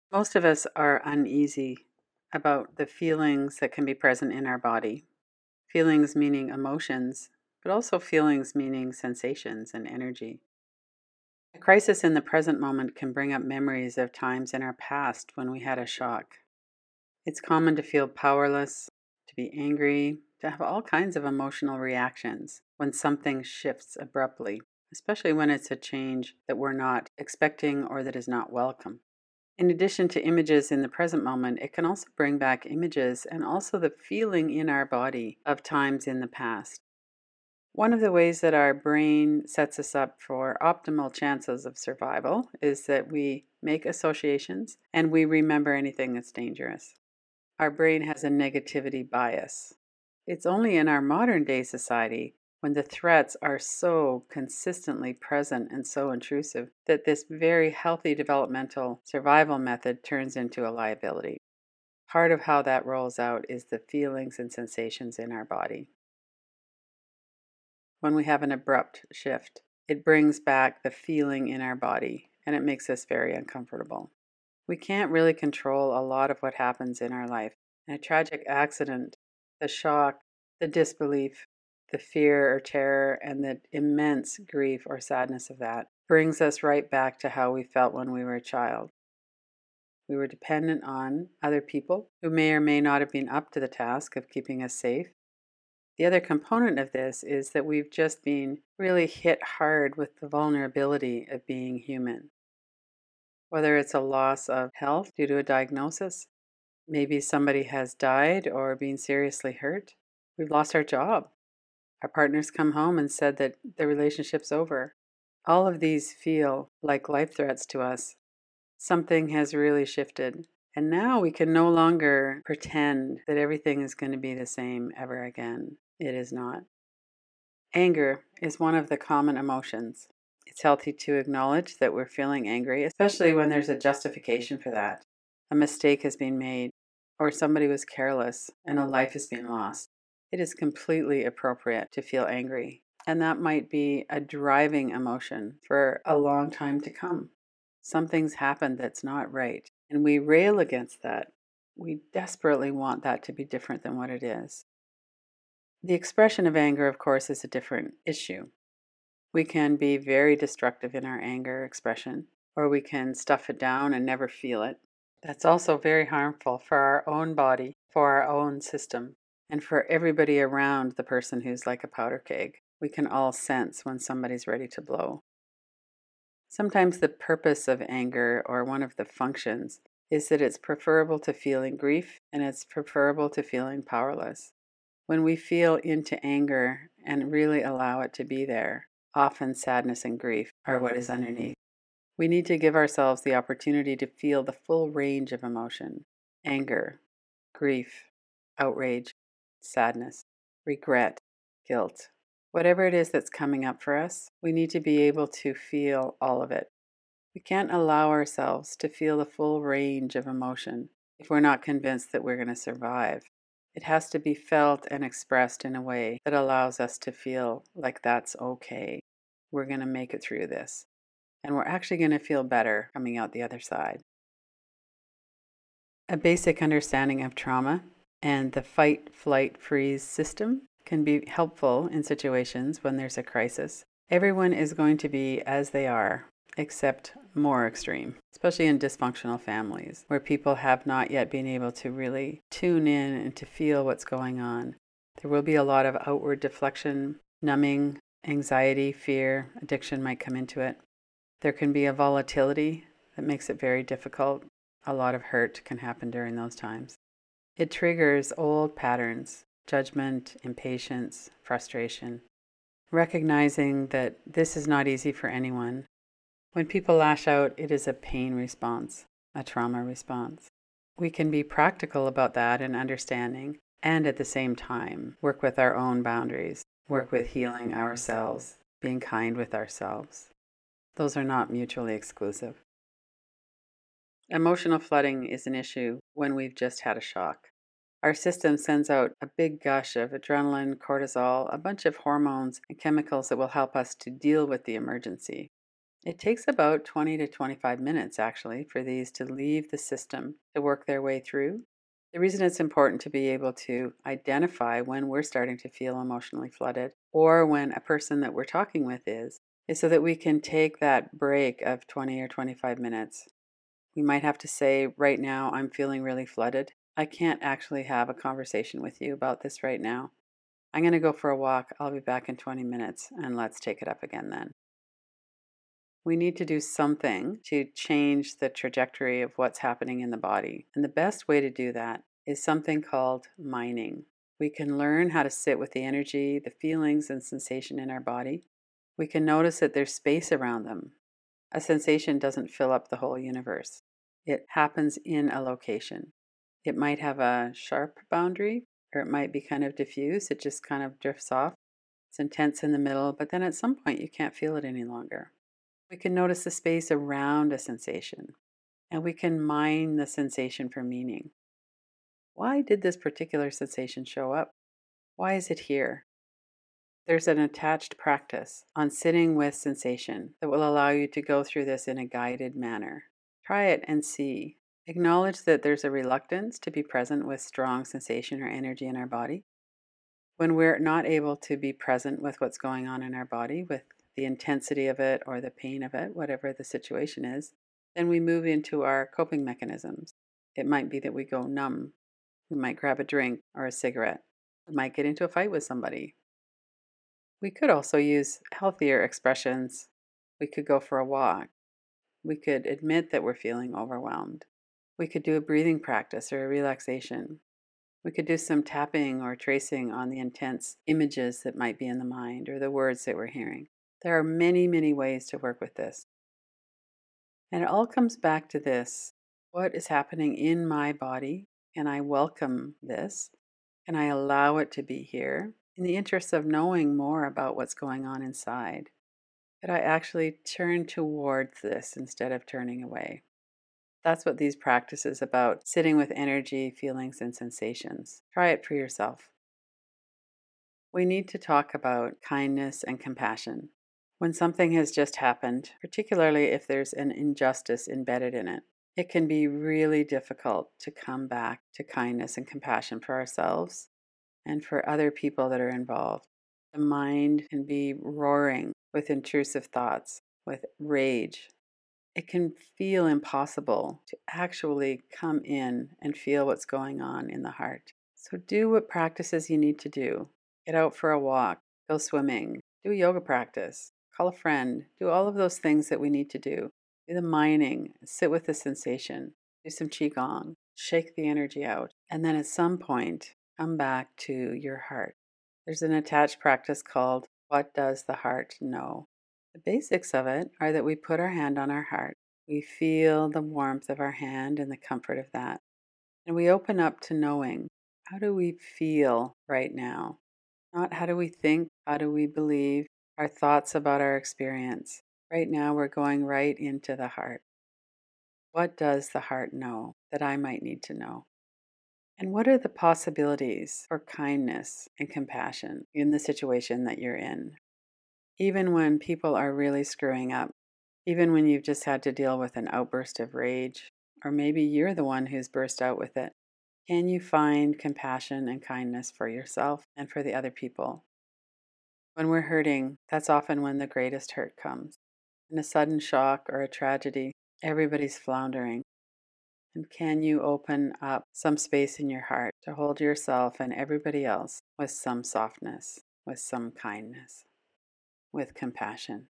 Most of us are uneasy about the feelings that can be present in our body. Feelings meaning emotions, but also feelings meaning sensations and energy. A crisis in the present moment can bring up memories of times in our past when we had a shock. It's common to feel powerless, to be angry, to have all kinds of emotional reactions when something shifts abruptly, especially when it's a change that we're not expecting or that is not welcome. In addition to images in the present moment, it can also bring back images and also the feeling in our body of times in the past. One of the ways that our brain sets us up for optimal chances of survival is that we make associations and we remember anything that's dangerous. Our brain has a negativity bias. It's only in our modern day society, when the threats are so consistently present and so intrusive, that this very healthy developmental survival method turns into a liability. Part of how that rolls out is the feelings and sensations in our body. When we have an abrupt shift, it brings back the feeling in our body and it makes us very uncomfortable. We can't really control a lot of what happens in our life. A tragic accident, the shock, the disbelief, the fear or terror, and the immense grief or sadness of that brings us right back to how we felt when we were a child. We were dependent on other people who may or may not have been up to the task of keeping us safe. The other component of this is that we've just been really hit hard with the vulnerability of being human. Whether it's a loss of health due to a diagnosis, maybe somebody has died or been seriously hurt, we've lost our job, our partner's come home and said that the relationship's over. All of these feel like life threats to us. Something has really shifted. And now we can no longer pretend that everything is going to be the same ever again. It is not. Anger is one of the common emotions. It's healthy to acknowledge that we're feeling angry, especially when there's a justification for that. A mistake has been made, or somebody was careless and a life has been lost. It is completely appropriate to feel angry, and that might be a driving emotion for a long time to come. Something's happened that's not right, and we rail against that. We desperately want that to be different than what it is. The expression of anger, of course, is a different issue. We can be very destructive in our anger expression, or we can stuff it down and never feel it. That's also very harmful for our own body, for our own system, and for everybody around the person who's like a powder keg. We can all sense when somebody's ready to blow. Sometimes the purpose of anger, or one of the functions, is that it's preferable to feeling grief and it's preferable to feeling powerless. When we feel into anger and really allow it to be there, often sadness and grief are what is underneath. We need to give ourselves the opportunity to feel the full range of emotion: anger, grief, outrage, sadness, regret, guilt. Whatever it is that's coming up for us, we need to be able to feel all of it. We can't allow ourselves to feel the full range of emotion if we're not convinced that we're going to survive. It has to be felt and expressed in a way that allows us to feel like that's okay. We're going to make it through this. And we're actually going to feel better coming out the other side. A basic understanding of trauma and the fight, flight, freeze system can be helpful in situations when there's a crisis. Everyone is going to be as they are, except more extreme, especially in dysfunctional families where people have not yet been able to really tune in and to feel what's going on. There will be a lot of outward deflection, numbing, anxiety, fear, addiction might come into it. There can be a volatility that makes it very difficult. A lot of hurt can happen during those times. It triggers old patterns: judgment, impatience, frustration. Recognizing that this is not easy for anyone. When people lash out, it is a pain response, a trauma response. We can be practical about that and understanding, and at the same time, work with our own boundaries, work with healing ourselves, being kind with ourselves. Those are not mutually exclusive. Emotional flooding is an issue when we've just had a shock. Our system sends out a big gush of adrenaline, cortisol, a bunch of hormones and chemicals that will help us to deal with the emergency. It takes about 20 to 25 minutes actually for these to leave the system to work their way through. The reason it's important to be able to identify when we're starting to feel emotionally flooded or when a person that we're talking with is so that we can take that break of 20 or 25 minutes. We might have to say, right now, I'm feeling really flooded. I can't actually have a conversation with you about this right now. I'm going to go for a walk. I'll be back in 20 minutes and let's take it up again then. We need to do something to change the trajectory of what's happening in the body. And the best way to do that is something called mining. We can learn how to sit with the energy, the feelings, and sensation in our body. We can notice that there's space around them. A sensation doesn't fill up the whole universe, it happens in a location. It might have a sharp boundary, or it might be kind of diffuse. It just kind of drifts off. It's intense in the middle, but then at some point you can't feel it any longer. We can notice the space around a sensation, and we can mine the sensation for meaning. Why did this particular sensation show up? Why is it here? There's an attached practice on sitting with sensation that will allow you to go through this in a guided manner. Try it and see. Acknowledge that there's a reluctance to be present with strong sensation or energy in our body. When we're not able to be present with what's going on in our body, with the intensity of it or the pain of it, whatever the situation is, then we move into our coping mechanisms. It might be that we go numb. We might grab a drink or a cigarette. We might get into a fight with somebody. We could also use healthier expressions. We could go for a walk. We could admit that we're feeling overwhelmed. We could do a breathing practice or a relaxation. We could do some tapping or tracing on the intense images that might be in the mind or the words that we're hearing. There are many, many ways to work with this. And it all comes back to this: what is happening in my body? And I welcome this, and I allow it to be here in the interest of knowing more about what's going on inside. But I actually turn towards this instead of turning away. That's what these practices about, sitting with energy, feelings, and sensations. Try it for yourself. We need to talk about kindness and compassion. When something has just happened, particularly if there's an injustice embedded in it, it can be really difficult to come back to kindness and compassion for ourselves and for other people that are involved. The mind can be roaring with intrusive thoughts, with rage. It can feel impossible to actually come in and feel what's going on in the heart. So do what practices you need to do. Get out for a walk, go swimming, do a yoga practice, call a friend, do all of those things that we need to do. Do the mining, sit with the sensation, do some qigong, shake the energy out, and then at some point, come back to your heart. There's an attached practice called What Does the Heart Know? The basics of it are that we put our hand on our heart. We feel the warmth of our hand and the comfort of that. And we open up to knowing, how do we feel right now? Not how do we think, how do we believe, our thoughts about our experience. Right now, we're going right into the heart. What does the heart know that I might need to know? And what are the possibilities for kindness and compassion in the situation that you're in? Even when people are really screwing up, even when you've just had to deal with an outburst of rage, or maybe you're the one who's burst out with it, can you find compassion and kindness for yourself and for the other people? When we're hurting, that's often when the greatest hurt comes. In a sudden shock or a tragedy, everybody's floundering. And can you open up some space in your heart to hold yourself and everybody else with some softness, with some kindness, with compassion?